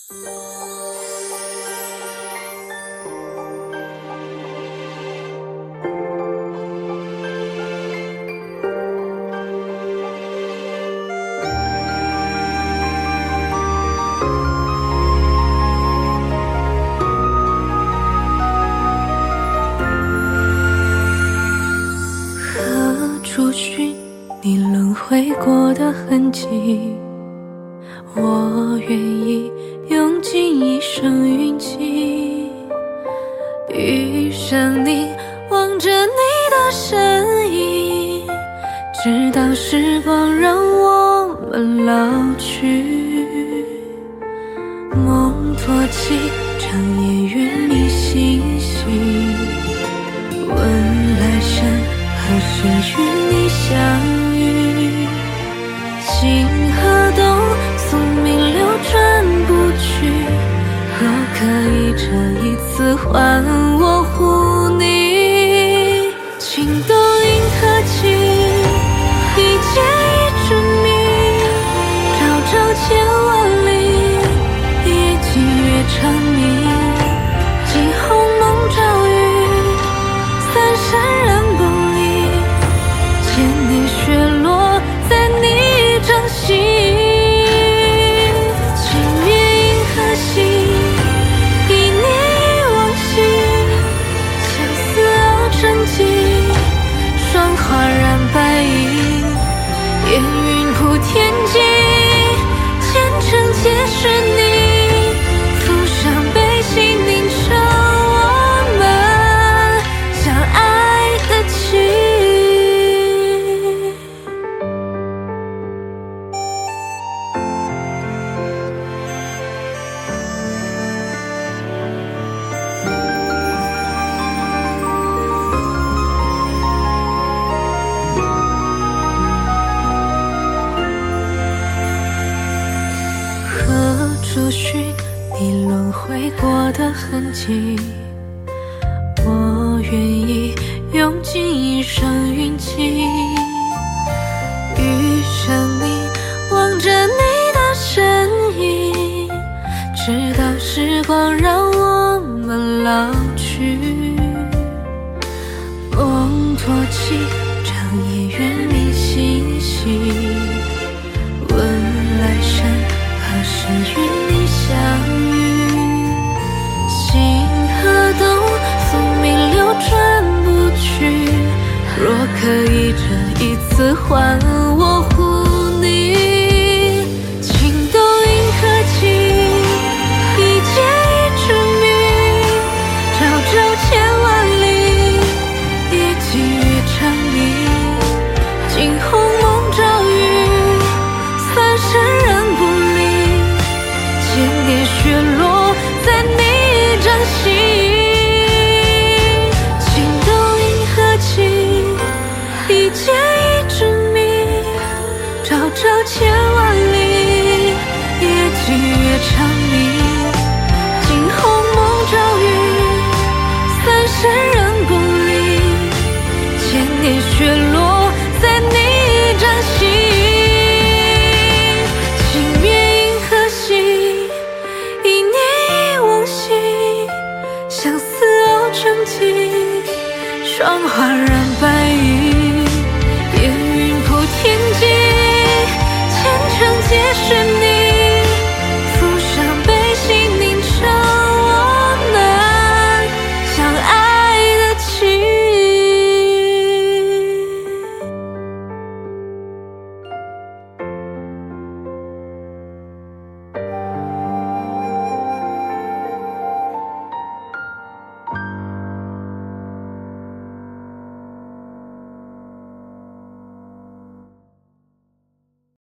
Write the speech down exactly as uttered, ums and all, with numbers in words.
触寻你轮回过的痕迹，我愿意用尽一生运气，遇上你，望着你的身影，直到时光让我们老去。梦托起长夜远离星星，问来生何时与你相遇？星河东，宿命流转不去。若可以这一次换我护你，情动银河系，一劫一致命，朝朝千万里，夜几月长明。惊鸿梦朝雨，三山染不离，千年雪落在你掌心。情灭银河系，一念一往昔，相思熬成疾，霜花染白衣，烟云铺天际，前尘皆是你，浮上悲喜凝成我们相爱的情。何处寻你轮回过的痕迹？我愿意用尽一生运气，遇上你，望着你的身影，直到时光让我们老去。梦托起长夜远离星星，问来生何时与你相遇？星河东，宿命流转不去。若可以这一次换我护你，情动银河系，一劫一致命，朝朝千万里，夜几月长明。惊鸿梦朝雨，三山染不离，千年雪落在你掌心。情动银河系，一劫一致命，朝朝千万里，夜几月长明。惊鸿梦朝雨，三山染不离，千年雪落在你掌心。情灭银河系，一念一往昔，相思熬成疾，霜花染白衣，烟云铺天际，前尘皆是你。